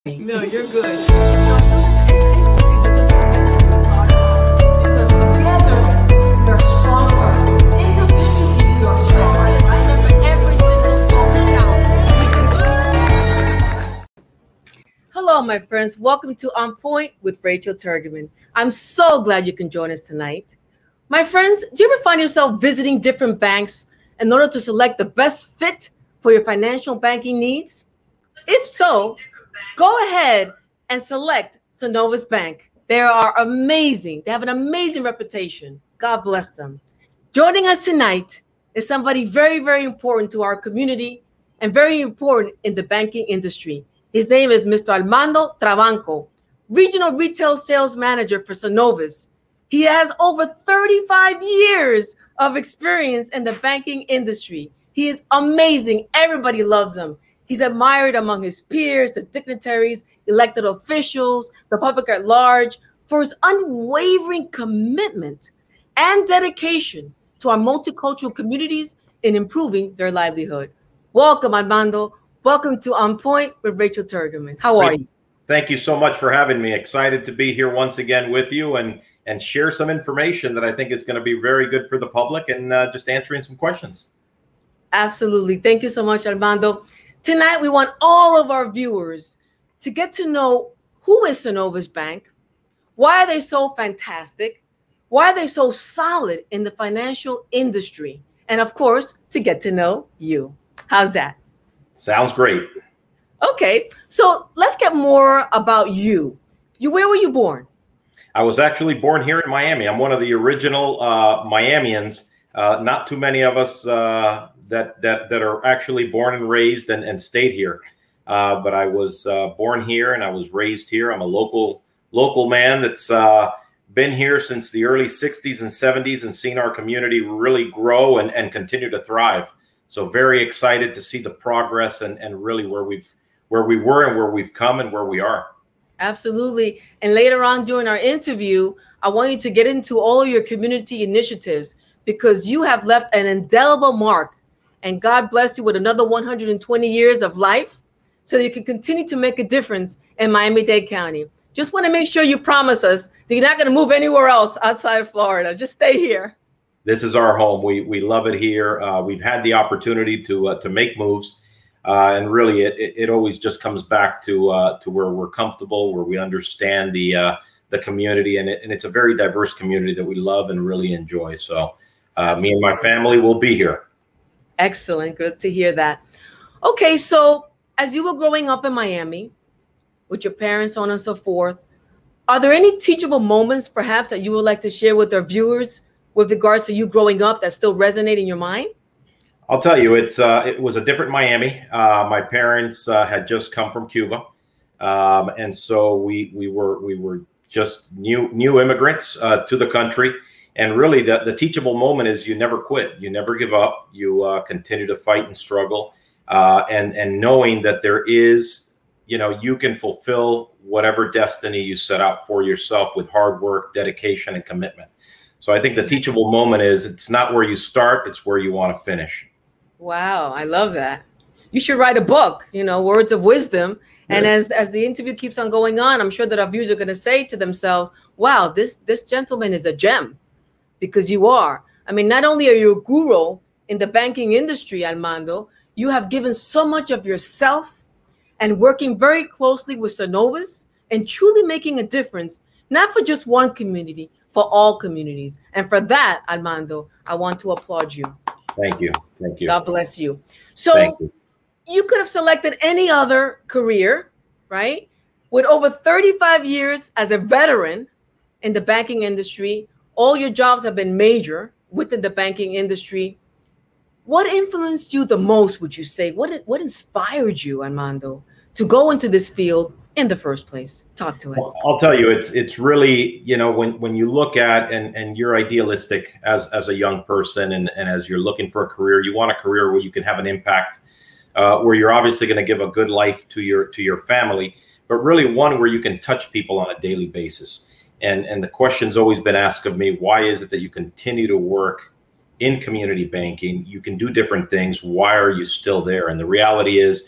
No, you're good. Because together we are stronger. Individually we are stronger. I never every single phone counts. Hello, my friends. Welcome to On Point with Rachel Turgeman. I'm so glad you can join us tonight. My friends, do you ever find yourself visiting different banks in order to select the best fit for your financial banking needs? If so, go ahead and select Synovus Bank. They are amazing. They have an amazing reputation. God bless them. Joining us tonight is somebody very, very important to our community and very important in the banking industry. His name is Mr. Armando Trabanco, Regional Retail Sales Manager for Synovus. He has over 35 years of experience in the banking industry. He is amazing. Everybody loves him. He's admired among his peers, the dignitaries, elected officials, the public at large, for his unwavering commitment and dedication to our multicultural communities in improving their livelihood. Welcome, Armando. Welcome to On Point with Rachel Turgeman. How are you? Thank you so much for having me. Excited to be here once again with you and share some information that I think is going to be very good for the public and just answering some questions. Absolutely. Thank you so much, Armando. Tonight, we want all of our viewers to get to know who is Synovus Bank, why are they so fantastic, why are they so solid in the financial industry, and of course, to get to know you. How's that? Sounds great. Okay, so let's get more about you. Where were you born? I was actually born here in Miami. I'm one of the original Miamians. Not too many of us that are actually born and raised and stayed here. But I was born here and I was raised here. I'm a local man that's been here since the early 60s and 70s and seen our community really grow and continue to thrive. So very excited to see the progress and really where we were and where we've come and where we are. Absolutely. And later on during our interview, I want you to get into all of your community initiatives because you have left an indelible mark. And God bless you with another 120 years of life so that you can continue to make a difference in Miami-Dade County. Just want to make sure you promise us that you're not going to move anywhere else outside of Florida. Just stay here. This is our home. We love it here. We've had the opportunity to make moves. And really, it always just comes back to where we're comfortable, where we understand the community. And it's a very diverse community that we love and really enjoy. So me and my family will be here. Excellent. Good to hear that. Okay, so as you were growing up in Miami with your parents, so on and so forth, are there any teachable moments perhaps that you would like to share with our viewers with regards to you growing up that still resonate in your mind? I'll tell you, it was a different Miami. My parents had just come from Cuba, and so we were just new immigrants to the country. And really, the teachable moment is you never quit, you never give up, you continue to fight and struggle, and knowing that there is, you can fulfill whatever destiny you set out for yourself with hard work, dedication, and commitment. So I think the teachable moment is it's not where you start, it's where you want to finish. Wow, I love that. You should write a book, words of wisdom. And as the interview keeps on going on, I'm sure that our viewers are going to say to themselves, wow, this gentleman is a gem, because you are. I mean, not only are you a guru in the banking industry, Armando, you have given so much of yourself and working very closely with Synovus and truly making a difference, not for just one community, for all communities. And for that, Armando, I want to applaud you. Thank you. Thank you. God bless you. So you could have selected any other career, right? With over 35 years as a veteran in the banking industry, all your jobs have been major within the banking industry. What influenced you the most, would you say? What inspired you, Armando, to go into this field in the first place? Talk to us. Well, I'll tell you, it's really, when you look at and you're idealistic as a young person and as you're looking for a career, you want a career where you can have an impact, where you're obviously going to give a good life to your family, but really one where you can touch people on a daily basis. And the question's always been asked of me, why is it that you continue to work in community banking? You can do different things. Why are you still there? And the reality is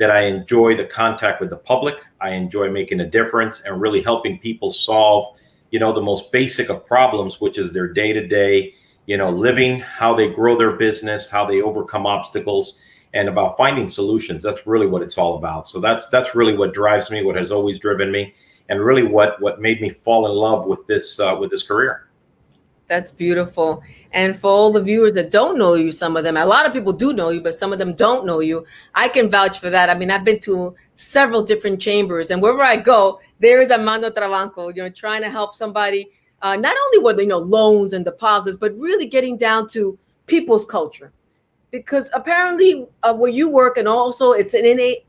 that I enjoy the contact with the public. I enjoy making a difference and really helping people solve, the most basic of problems, which is their day-to-day, living, how they grow their business, how they overcome obstacles, and about finding solutions. That's really what it's all about. So that's really what drives me, what has always driven me, and really what made me fall in love with this career. That's beautiful. And for all the viewers that don't know you, some of them, a lot of people do know you, but some of them don't know you. I can vouch for that. I mean, I've been to several different chambers, and wherever I go, there is Armando Trabanco, trying to help somebody, not only with, loans and deposits, but really getting down to people's culture. Because apparently where you work, and also it's innate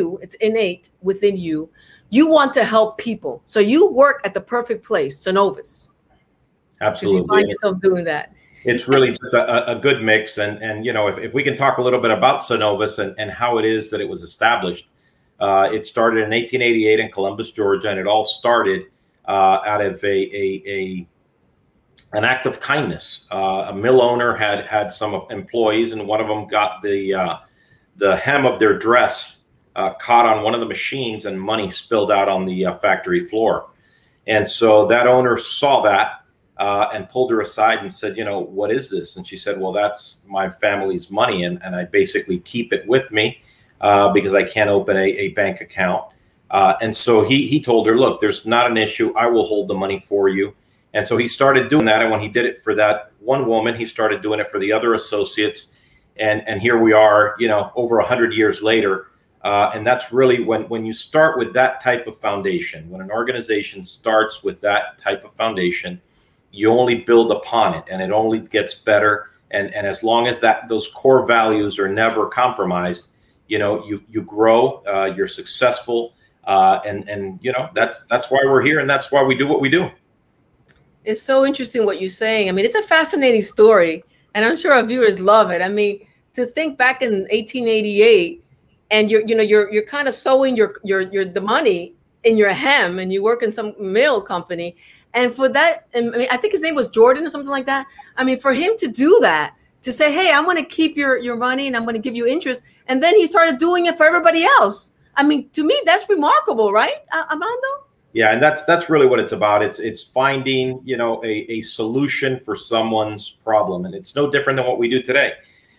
within you, you want to help people. So you work at the perfect place, Synovus. Absolutely. You find yourself doing that. It's really just a good mix. And if we can talk a little bit about Synovus and how it is that it was established. It started in 1888 in Columbus, Georgia, and it all started out of an act of kindness. A mill owner had some employees, and one of them got the hem of their dress caught on one of the machines, and money spilled out on the factory floor. And so that owner saw that and pulled her aside and said, what is this? And she said, well, that's my family's money, and I basically keep it with me because I can't open a bank account. And so he told her, look, there's not an issue. I will hold the money for you. And so he started doing that. And when he did it for that one woman, he started doing it for the other associates. And here we are, over 100 years later. And that's really when you start with that type of foundation, when an organization starts with that type of foundation, you only build upon it, and it only gets better. And as long as those core values are never compromised, you grow, you're successful. And that's why we're here, and that's why we do what we do. It's so interesting what you're saying. I mean, it's a fascinating story, and I'm sure our viewers love it. I mean, to think back in 1888, and you're kind of sewing the money in your hem, and you work in some mill company, and for that, I think his name was Jordan or something like that. I mean, for him to do that, to say, hey, I'm going to keep your money and I'm going to give you interest, and then he started doing it for everybody else. I mean, to me, that's remarkable, right, Armando? Yeah, and that's really what it's about. It's finding, a solution for someone's problem, and it's no different than what we do today.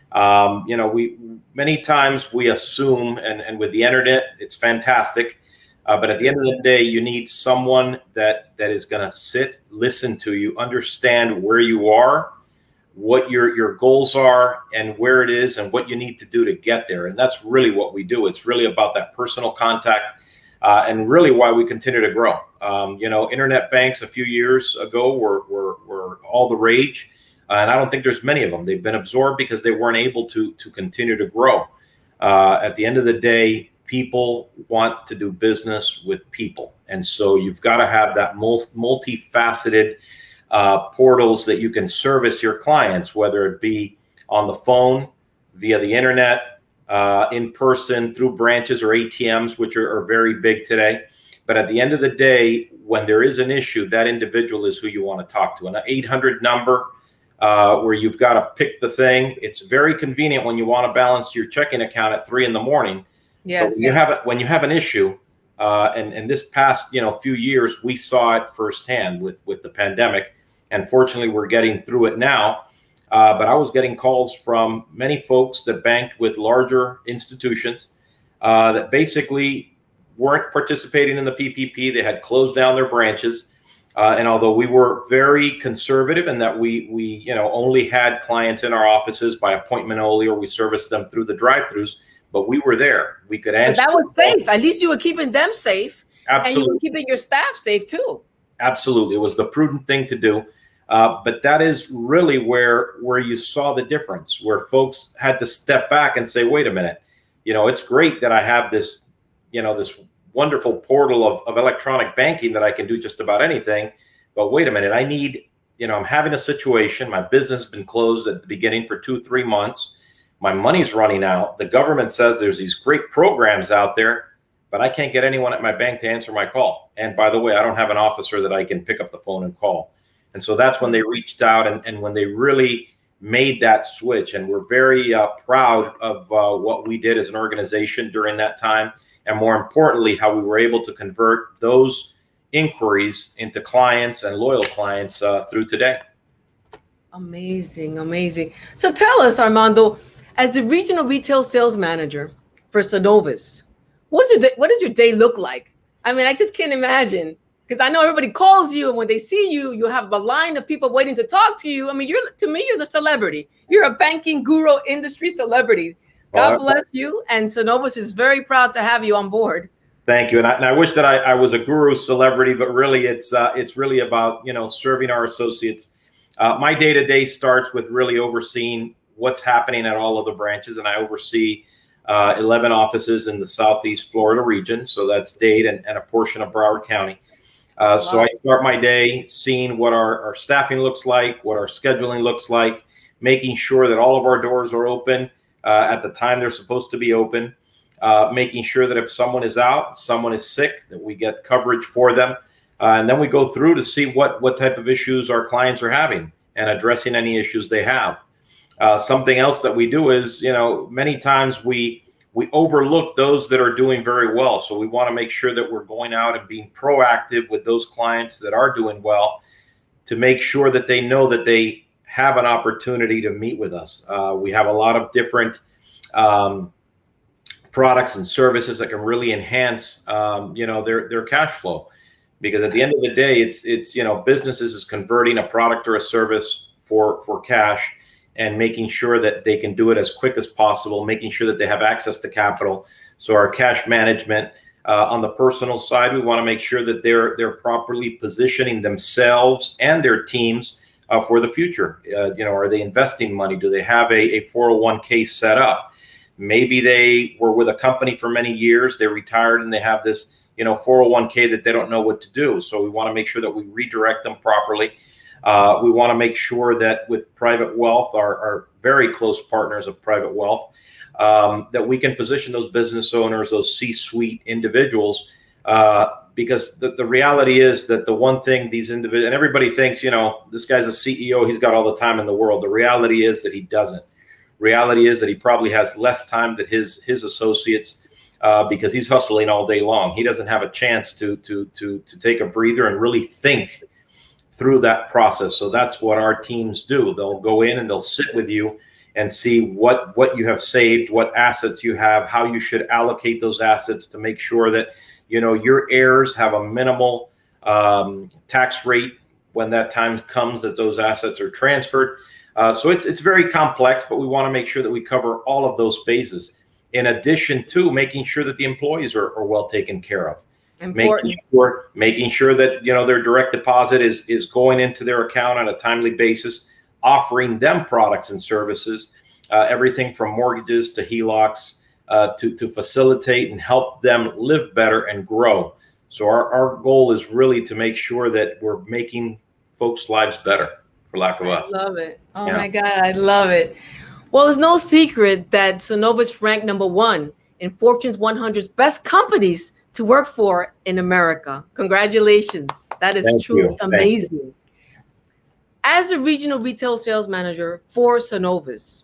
We many times we assume, and with the internet, it's fantastic. But at the end of the day, you need someone that is going to sit, listen to you, understand where you are, what your goals are, and where it is, and what you need to do to get there. And that's really what we do. It's really about that personal contact, and really why we continue to grow. Internet banks a few years ago were all the rage, and I don't think there's many of them. They've been absorbed because they weren't able to continue to grow. At the end of the day, people want to do business with people. And so you've got to have that multifaceted portals that you can service your clients, whether it be on the phone, via the internet, in person, through branches or ATMs, which are very big today. But at the end of the day, when there is an issue, that individual is who you want to talk to. And an 800 number where you've got to pick the thing, it's very convenient when you want to balance your checking account at 3 a.m. Yes. But when you have an issue, and this past few years, we saw it firsthand with the pandemic, and fortunately we're getting through it now. But I was getting calls from many folks that banked with larger institutions that basically weren't participating in the PPP. They had closed down their branches, and although we were very conservative in that we only had clients in our offices by appointment only, or we serviced them through the drive-throughs. But we were there. We could answer. But that was safe. At least you were keeping them safe. Absolutely. And you were keeping your staff safe too. Absolutely. It was the prudent thing to do. But that is really where you saw the difference, where folks had to step back and say, wait a minute, it's great that I have this, this wonderful portal of electronic banking that I can do just about anything. But wait a minute, I need, I'm having a situation. My business has been closed at the beginning for 2-3 months. My money's running out. The government says there's these great programs out there, but I can't get anyone at my bank to answer my call. And by the way, I don't have an officer that I can pick up the phone and call. And so that's when they reached out, and when they really made that switch. And we're very proud of what we did as an organization during that time. And more importantly, how we were able to convert those inquiries into clients and loyal clients through today. Amazing, amazing. So tell us, Armando, as the regional retail sales manager for Synovus, what does your day look like? I mean, I just can't imagine, because I know everybody calls you, and when they see you, you have a line of people waiting to talk to you. I mean, to me, you're the celebrity. You're a banking guru, industry celebrity. God bless you, and Synovus is very proud to have you on board. Thank you, and I wish that I was a guru celebrity, but really, it's really about serving our associates. My day-to-day starts with really overseeing what's happening at all of the branches, and I oversee 11 offices in the Southeast Florida region. So that's Dade and a portion of Broward County. So I start my day seeing what our staffing looks like, what our scheduling looks like, making sure that all of our doors are open at the time they're supposed to be open, making sure that if someone is out, if someone is sick, that we get coverage for them. And then we go through to see what type of issues our clients are having and addressing any issues they have. Something else that we do is, many times we overlook those that are doing very well. So we want to make sure that we're going out and being proactive with those clients that are doing well to make sure that they know that they have an opportunity to meet with us. We have a lot of different products and services that can really enhance, their cash flow. Because at the end of the day, it's businesses is converting a product or a service for cash, and making sure that they can do it as quick as possible, making sure that they have access to capital. So our cash management on the personal side, we want to make sure that they're properly positioning themselves and their teams for the future. Are they investing money? Do they have a 401k set up? Maybe they were with a company for many years, they retired, and they have this 401k that they don't know what to do. So we want to make sure that we redirect them properly. We want to make sure that with Private Wealth, our very close partners of Private Wealth, that we can position those business owners, those C-suite individuals, because the reality is that the one thing these individuals, and everybody thinks, this guy's a CEO, he's got all the time in the world. The reality is that he doesn't. Reality is that he probably has less time than his associates, because he's hustling all day long. He doesn't have a chance to take a breather and really think through that process. So that's what our teams do. They'll go in and they'll sit with you and see what you have saved, what assets you have, how you should allocate those assets to make sure that your heirs have a minimal tax rate when that time comes that those assets are transferred. So it's very complex, but we want to make sure that we cover all of those bases, in addition to making sure that the employees are well taken care of. Important. Making sure that their direct deposit is going into their account on a timely basis, offering them products and services, everything from mortgages to HELOCs, to facilitate and help them live better and grow. So our goal is really to make sure that we're making folks' lives better, for lack of a. I love it. Oh my God, I love it. Well, it's no secret that Synovus ranked #1 in Fortune's 100 best companies to work for in America. Congratulations. That is truly amazing. As a regional retail sales manager for Synovus,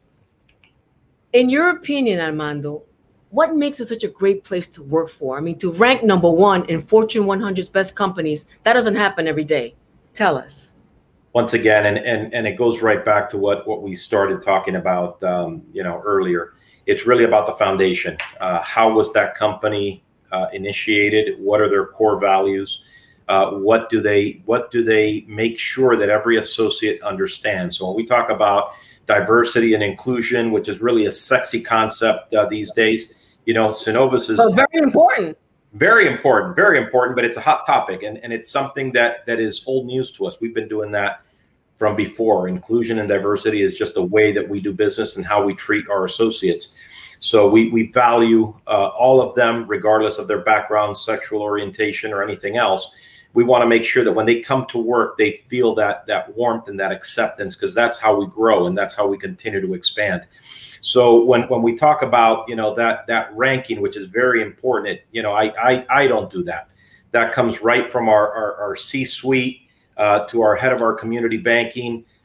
in your opinion, Armando, what makes it such a great place to work for? I mean, to rank #1 in Fortune 100's best companies, that doesn't happen every day. Tell us. Once again, and it goes right back to what we started talking about, earlier. It's really about the foundation. How was that company initiated? What are their core values? What do they make sure that every associate understands? So when we talk about diversity and inclusion, which is really a sexy concept these days, Synovus is very important. Very important, but it's a hot topic, and it's something that is old news to us. We've been doing that from before. Inclusion and diversity is just a way that we do business and how we treat our associates. So we value all of them, regardless of their background, sexual orientation, or anything else. We want to make sure that when they come to work, they feel that warmth and that acceptance, because that's how we grow and that's how we continue to expand. So when we talk about that ranking, which is very important, I don't do that. That comes right from our C-suite to our head of our community banking,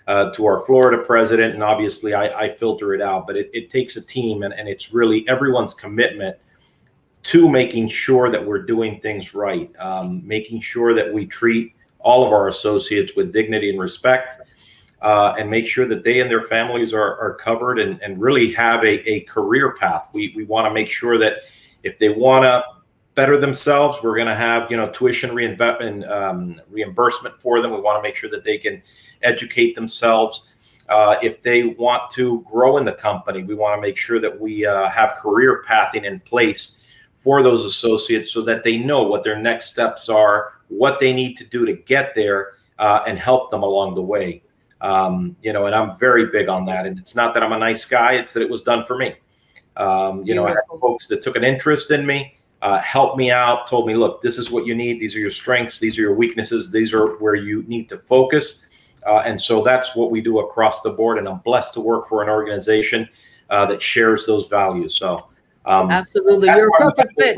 to our Florida president, and obviously I filter it out, but it takes a team, and it's really everyone's commitment to making sure that we're doing things right, making sure that we treat all of our associates with dignity and respect, and make sure that they and their families are covered and really have a career path. We want to make sure that if they want to better themselves, we're going to have tuition reimbursement for them. We want to make sure that they can educate themselves. If they want to grow in the company, we want to make sure that we have career pathing in place for those associates so that they know what their next steps are, what they need to do to get there, and help them along the way. And I'm very big on that. And it's not that I'm a nice guy, it's that it was done for me. I had folks that took an interest in me, helped me out, told me, look, this is what you need. These are your strengths. These are your weaknesses. These are where you need to focus. And so that's what we do across the board. And I'm blessed to work for an organization that shares those values. So absolutely. You're a perfect fit.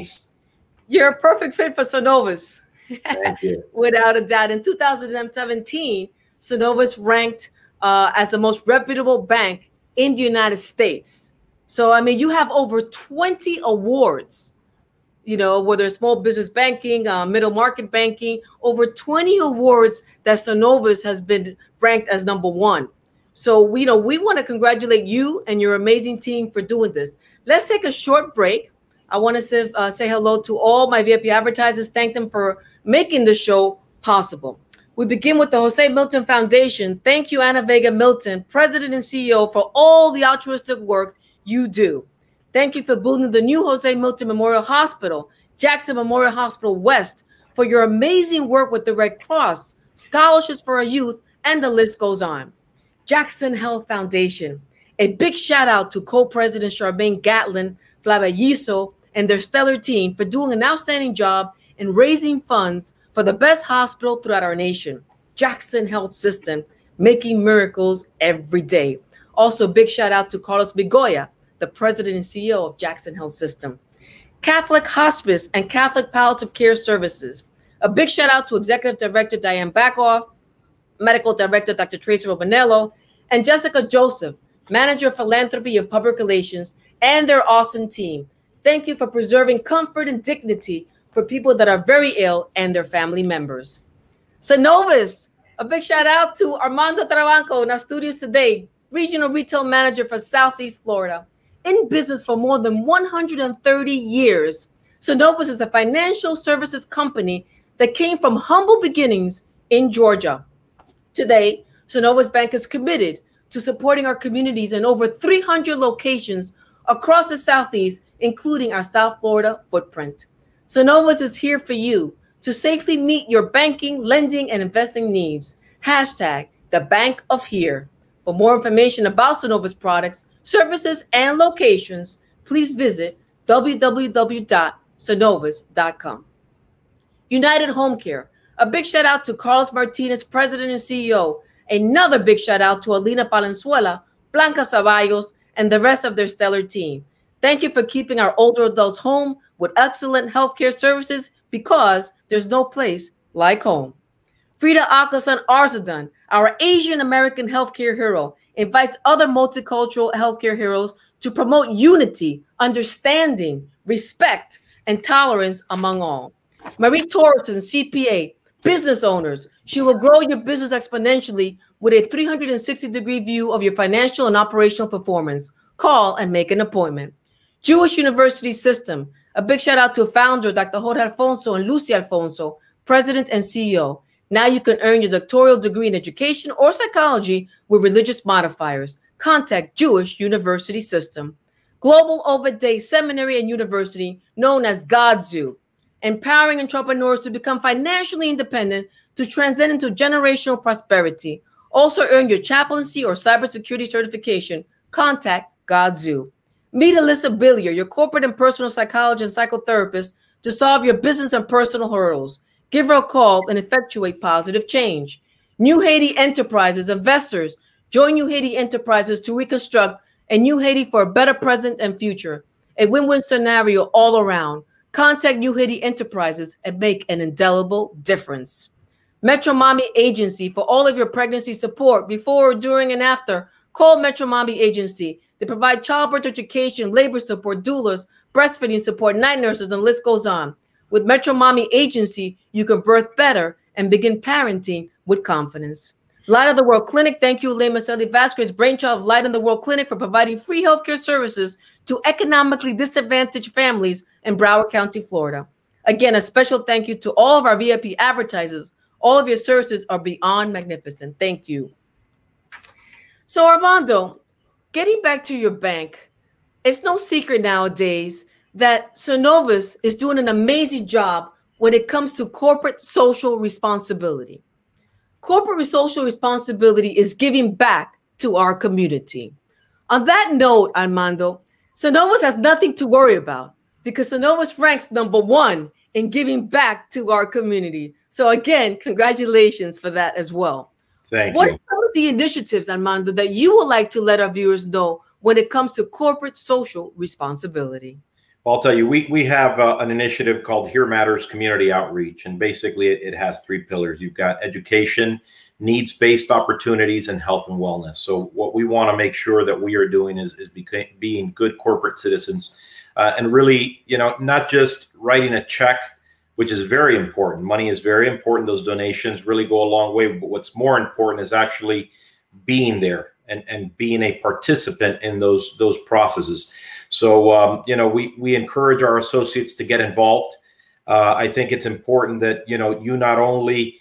You're a perfect fit for Synovus. Thank you. Without a doubt. In 2017, Synovus ranked as the most reputable bank in the United States. So, I mean, you have over 20 awards, whether it's small business banking, middle market banking, over 20 awards that Synovus has been ranked as number one. So, we want to congratulate you and your amazing team for doing this. Let's take a short break. I want to say hello to all my VIP advertisers. Thank them for making the show possible. We begin with the Jose Milton Foundation. Thank you, Ana Vega Milton, President and CEO, for all the altruistic work you do. Thank you for building the new Jose Milton Memorial Hospital, Jackson Memorial Hospital West, for your amazing work with the Red Cross, scholarships for our youth, and the list goes on. Jackson Health Foundation. A big shout out to co-president Charmaine Gatlin Flavelliso and their stellar team for doing an outstanding job in raising funds for the best hospital throughout our nation, Jackson Health System, making miracles every day. Also, big shout out to Carlos Begoya, the president and CEO of Jackson Health System. Catholic Hospice and Catholic Palliative Care Services. A big shout out to Executive Director Diane Backoff, Medical Director Dr. Tracy Robanello, and Jessica Joseph, Manager of Philanthropy and Public Relations, and their awesome team. Thank you for preserving comfort and dignity for people that are very ill and their family members. Synovus, a big shout out to Armando Trabanco in our studios today, Regional Retail Manager for Southeast Florida. In business for more than 130 years, Synovus is a financial services company that came from humble beginnings in Georgia. Today, Synovus Bank is committed to supporting our communities in over 300 locations across the Southeast, including our South Florida footprint. Synovus is here for you to safely meet your banking, lending, and investing needs. Hashtag the Bank of Here. For more information about Synovus products, services, and locations, please visit www.synovus.com. United Home Care. A big shout out to Carlos Martinez, President and CEO. Another big shout out to Alina Palenzuela, Blanca Ceballos, and the rest of their stellar team. Thank you for keeping our older adults home with excellent healthcare services, because there's no place like home. Frida Akasan Arzadan, our Asian American healthcare hero, invites other multicultural healthcare heroes to promote unity, understanding, respect, and tolerance among all. Marie Torreson, CPA, business owners. She will grow your business exponentially with a 360-degree view of your financial and operational performance. Call and make an appointment. Jewish University System. A big shout out to founder Dr. Jorge Alfonso and Lucy Alfonso, president and CEO. Now you can earn your doctoral degree in education or psychology with religious modifiers. Contact Jewish University System. Global Ovid Day Seminary and University, known as GodZoo, empowering entrepreneurs to become financially independent to transcend into generational prosperity. Also earn your chaplaincy or cybersecurity certification. Contact GodZoo. Meet Alyssa Billier, your corporate and personal psychologist and psychotherapist, to solve your business and personal hurdles. Give her a call and effectuate positive change. New Haiti Enterprises, investors, join New Haiti Enterprises to reconstruct a New Haiti for a better present and future. A win-win scenario all around. Contact New Haiti Enterprises and make an indelible difference. Metro Mommy Agency for all of your pregnancy support before, during, and after. Call Metro Mommy Agency. They provide childbirth education, labor support, doulas, breastfeeding support, night nurses, and the list goes on. With Metro Mommy Agency, you can birth better and begin parenting with confidence. Light of the World Clinic, thank you, Elaine Maselli Vasquez, brainchild of Light of the World Clinic, for providing free healthcare services to economically disadvantaged families in Broward County, Florida. Again, a special thank you to all of our VIP advertisers. All of your services are beyond magnificent. Thank you. So, Armando, getting back to your bank, it's no secret nowadays that Synovus is doing an amazing job when it comes to corporate social responsibility. Corporate social responsibility is giving back to our community. On that note, Armando, Synovus has nothing to worry about because Synovus ranks #1 in giving back to our community. So again, congratulations for that as well. Thank What you. are some of the initiatives, Armando, that you would like to let our viewers know when it comes to corporate social responsibility? Well, I'll tell you, we have an initiative called Here Matters Community Outreach, and basically it has 3 pillars. You've got education, needs-based opportunities, and health and wellness. So what we want to make sure that we are doing is being good corporate citizens, and really, not just writing a check, which is very important. Money is very important. Those donations really go a long way. But what's more important is actually being there and being a participant in those processes. So, we encourage our associates to get involved. I think it's important that, you not only,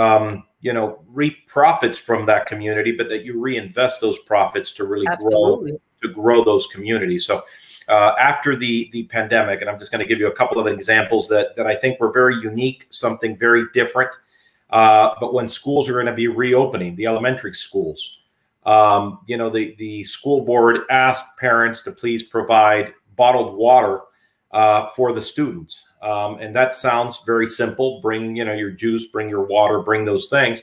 reap profits from that community, but that you reinvest those profits to really grow those communities. So after the pandemic, and I'm just going to give you a couple of examples that I think were very unique, something very different. But when schools are going to be reopening, the elementary schools, the school board asked parents to please provide bottled water for the students. And that sounds very simple. Bring, your juice, bring your water, bring those things.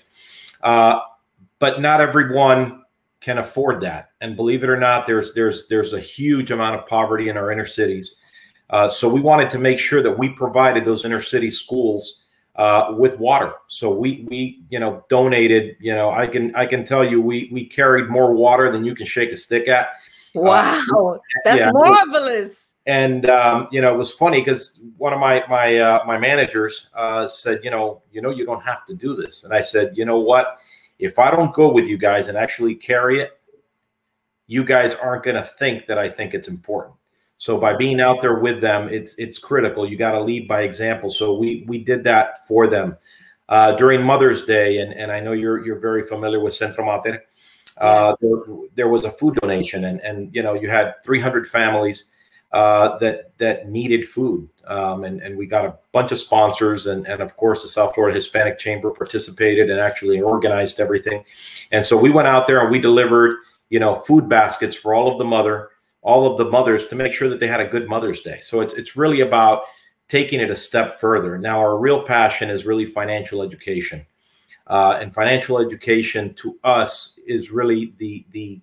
But not everyone can afford that. And believe it or not, there's a huge amount of poverty in our inner cities. So we wanted to make sure that we provided those inner city schools with water. So we donated, I can tell you, we carried more water than you can shake a stick at. Wow, that's marvelous. And it was funny because one of my managers said, you don't have to do this. And I said, you know what? If I don't go with you guys and actually carry it, you guys aren't going to think that I think it's important. So by being out there with them, it's critical. You got to lead by example. So we did that for them during Mother's Day, and I know you're very familiar with Centro Mater. Yes. There was a food donation, and you had 300 families that needed food, and we got a bunch of sponsors, and of course the South Florida Hispanic Chamber participated and actually organized everything. And so we went out there and we delivered food baskets for all of the mothers to make sure that they had a good Mother's Day. So it's really about taking it a step further. Now, our real passion is really financial education. And financial education to us is really the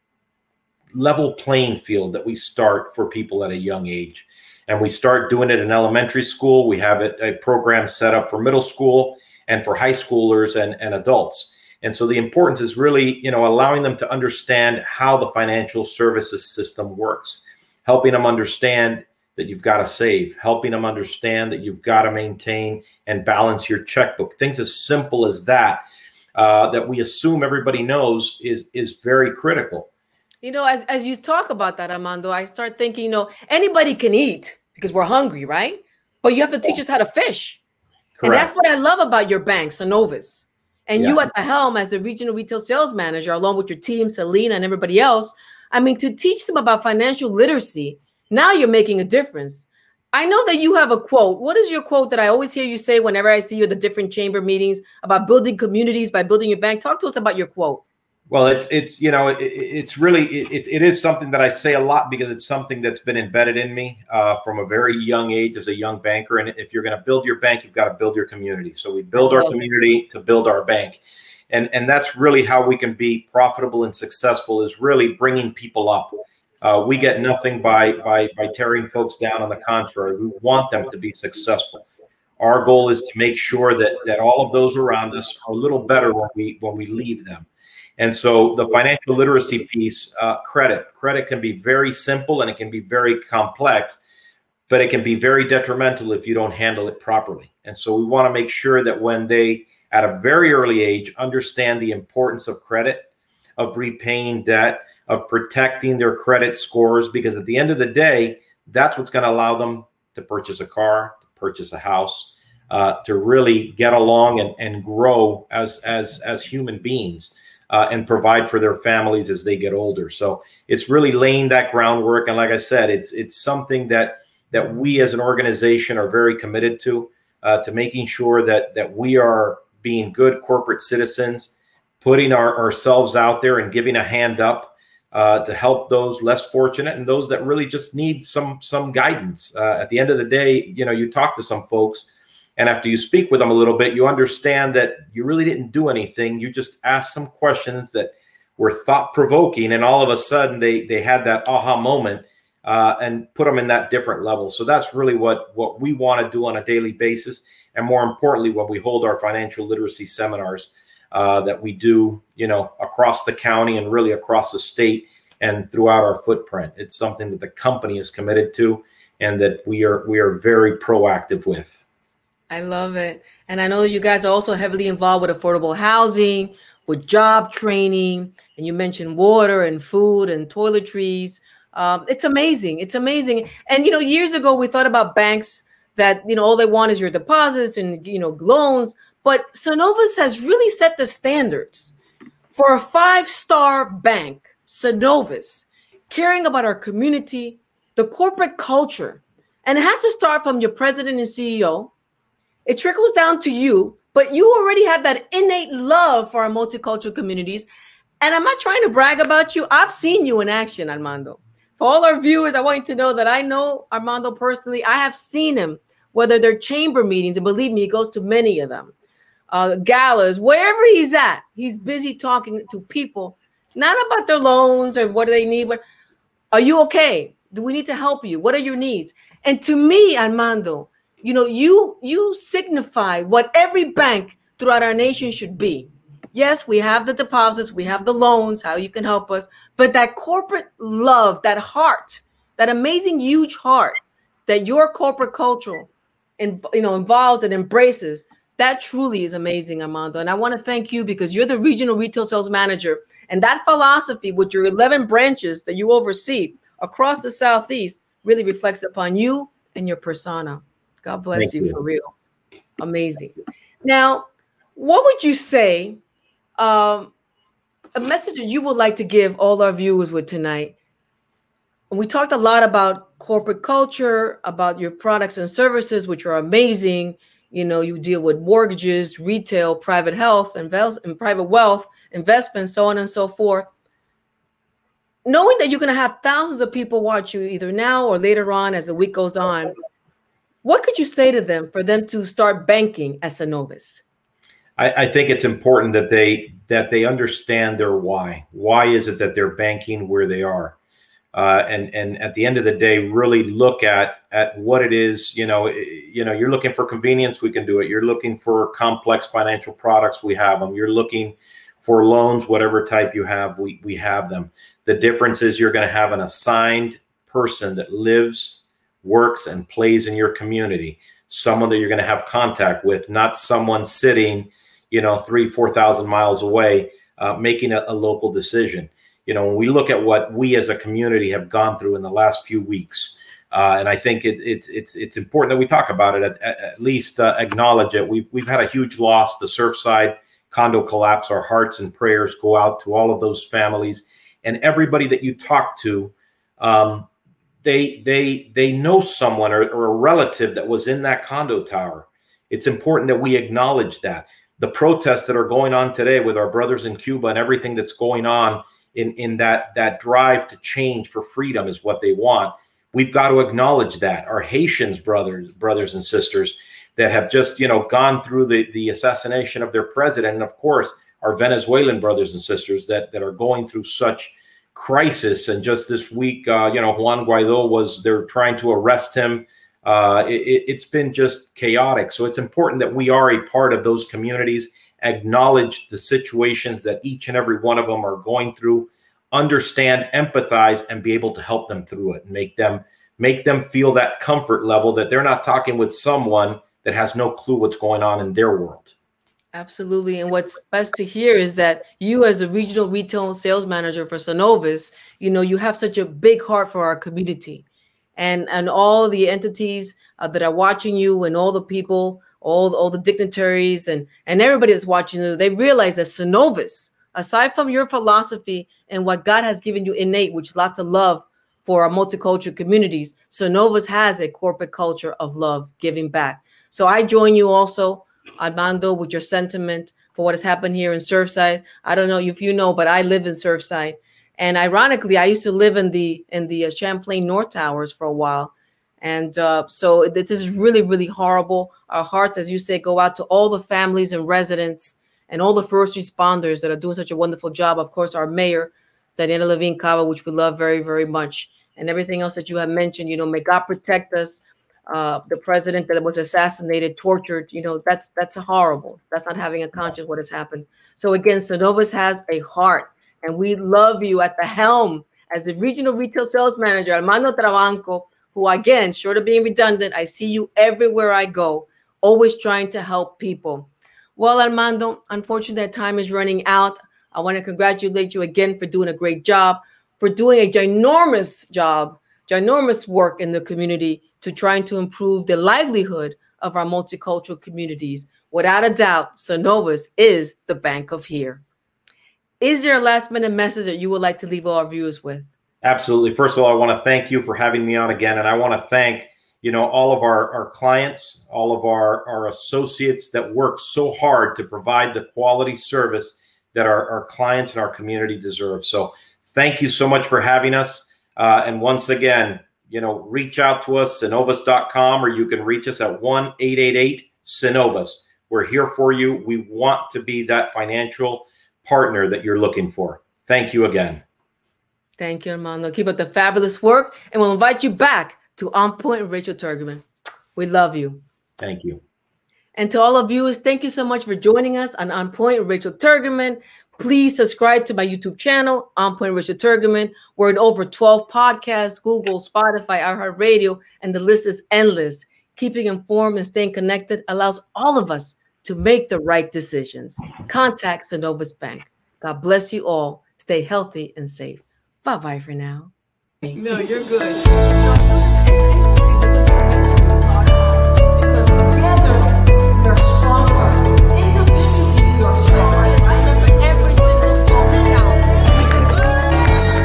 level playing field that we start for people at a young age. And we start doing it in elementary school. We have a program set up for middle school and for high schoolers and adults. And so the importance is really, allowing them to understand how the financial services system works, helping them understand that you've got to save, helping them understand that you've got to maintain and balance your checkbook. Things as simple as that, that we assume everybody knows is very critical. As you talk about that, Armando, I start thinking, anybody can eat because we're hungry, right? But you have to teach us how to fish. Correct. And that's what I love about your bank, Synovus. And you at the helm as the regional retail sales manager, along with your team, Selena, and everybody else. I mean, to teach them about financial literacy, now you're making a difference. I know that you have a quote. What is your quote that I always hear you say whenever I see you at the different chamber meetings about building communities by building your bank? Talk to us about your quote. Well, it's really it is something that I say a lot because it's something that's been embedded in me from a very young age as a young banker. And if you're going to build your bank, you've got to build your community. So we build our community to build our bank, and that's really how we can be profitable and successful. Is really bringing people up. We get nothing by tearing folks down. On the contrary, we want them to be successful. Our goal is to make sure that all of those around us are a little better when we leave them. And so the financial literacy piece, credit can be very simple and it can be very complex, but it can be very detrimental if you don't handle it properly. And so we want to make sure that when they, at a very early age, understand the importance of credit, of repaying debt, of protecting their credit scores, because at the end of the day, that's what's going to allow them to purchase a car, to purchase a house, to really get along and grow as human beings. And provide for their families as they get older. So it's really laying that groundwork. And like I said, it's something that we as an organization are very committed to making sure that we are being good corporate citizens, putting ourselves out there and giving a hand up to help those less fortunate and those that really just need some guidance. At the end of the day, you talk to some folks, and after you speak with them a little bit, you understand that you really didn't do anything. You just asked some questions that were thought-provoking, and all of a sudden they had that aha moment and put them in that different level. So that's really what we want to do on a daily basis. And more importantly, when we hold our financial literacy seminars that we do, across the county and really across the state and throughout our footprint. It's something that the company is committed to and that we are very proactive with. I love it. And I know that you guys are also heavily involved with affordable housing, with job training, and you mentioned water and food and toiletries. It's amazing. It's amazing. And, years ago, we thought about banks that, all they want is your deposits and, loans. But Synovus has really set the standards for a 5-star bank, Synovus, caring about our community, the corporate culture. And it has to start from your president and CEO. It trickles down to you, but you already have that innate love for our multicultural communities. And I'm not trying to brag about you. I've seen you in action, Armando. For all our viewers, I want you to know that I know Armando personally. I have seen him, whether they're chamber meetings, and believe me, he goes to many of them, galas, wherever he's at. He's busy talking to people, not about their loans or what do they need, but are you okay? Do we need to help you? What are your needs? And to me, Armando, you signify what every bank throughout our nation should be. Yes, we have the deposits, we have the loans, how you can help us, but that corporate love, that heart, that amazing, huge heart that your corporate culture involves and embraces, that truly is amazing, Armando. And I want to thank you because you're the regional retail sales manager, and that philosophy with your 11 branches that you oversee across the Southeast really reflects upon you and your persona. God bless you for real. Amazing. Now, what would you say, a message that you would like to give all our viewers with tonight? We talked a lot about corporate culture, about your products and services, which are amazing. You deal with mortgages, retail, private health, and private wealth, investments, so on and so forth. Knowing that you're going to have thousands of people watch you either now or later on as the week goes on, what could you say to them for them to start banking at Synovus? I think it's important that they understand their why. Why is it that they're banking where they are? And at the end of the day, really look at what it is. You're looking for convenience, we can do it. You're looking for complex financial products, we have them. You're looking for loans, whatever type you have, we have them. The difference is you're going to have an assigned person that lives, works, and plays in your community, someone that you're going to have contact with, not someone sitting, 3,000-4,000 miles away, making a local decision. When we look at what we as a community have gone through in the last few weeks, and I think it's important that we talk about it, at least acknowledge it. We've had a huge loss, the Surfside condo collapse. Our hearts and prayers go out to all of those families and everybody that you talk to. They know someone or a relative that was in that condo tower. It's important that we acknowledge that. The protests that are going on today with our brothers in Cuba and everything that's going on in that drive to change for freedom is what they want. We've got to acknowledge that. Our Haitians brothers and sisters that have just gone through the assassination of their president, and of course our Venezuelan brothers and sisters that are going through such crisis. And just this week, Juan Guaido they're trying to arrest him It's been just chaotic. So it's important that we are a part of those communities, acknowledge the situations that each and every one of them are going through, understand, empathize, and be able to help them through it and make them feel that comfort level that they're not talking with someone that has no clue what's going on in their world. Absolutely. And what's best to hear is that you, as a regional retail sales manager for Synovus, you have such a big heart for our community, and all the entities that are watching you, and all the people, all the dignitaries, and everybody that's watching you. They realize that Synovus, aside from your philosophy and what God has given you innate, which is lots of love for our multicultural communities, Synovus has a corporate culture of love, giving back. So I join you also, Armando, with your sentiment for what has happened here in Surfside. I don't know if you know, but I live in Surfside. And ironically, I used to live in the Champlain North Towers for a while. And so this is really, really horrible. Our hearts, as you say, go out to all the families and residents and all the first responders that are doing such a wonderful job. Of course, our mayor, Daniela Levine Cava, which we love very, very much. And everything else that you have mentioned, may God protect us. The president that was assassinated, tortured, that's horrible. That's not having a conscience, what has happened. So again, Synovus has a heart, and we love you at the helm as the regional retail sales manager, Armando Trabanco, who, again, short of being redundant, I see you everywhere I go, always trying to help people. Well, Armando, unfortunately, that time is running out. I want to congratulate you again for doing a great job, for doing a ginormous work in the community, to trying to improve the livelihood of our multicultural communities. Without a doubt, Synovus is the bank of here. Is there a last minute message that you would like to leave our viewers with? Absolutely. First of all, I want to thank you for having me on again. And I want to thank, all of our clients, all of our associates that work so hard to provide the quality service that our clients and our community deserve. So thank you so much for having us. And once again, reach out to us, Synovus.com, or you can reach us at 1-888-SYNOVUS. We're here for you. We want to be that financial partner that you're looking for. Thank you again. Thank you, Armando. Keep up the fabulous work, and we'll invite you back to On Point with Rachel Turgeman. We love you. Thank you. And to all our viewers, thank you so much for joining us on Point with Rachel Turgeman. Please subscribe to my YouTube channel, On Point with Rachel Turgeman. We're in over 12 podcasts, Google, Spotify, iHeartRadio, and the list is endless. Keeping informed and staying connected allows all of us to make the right decisions. Contact Synovus Bank. God bless you all. Stay healthy and safe. Bye-bye for now. No, you're good.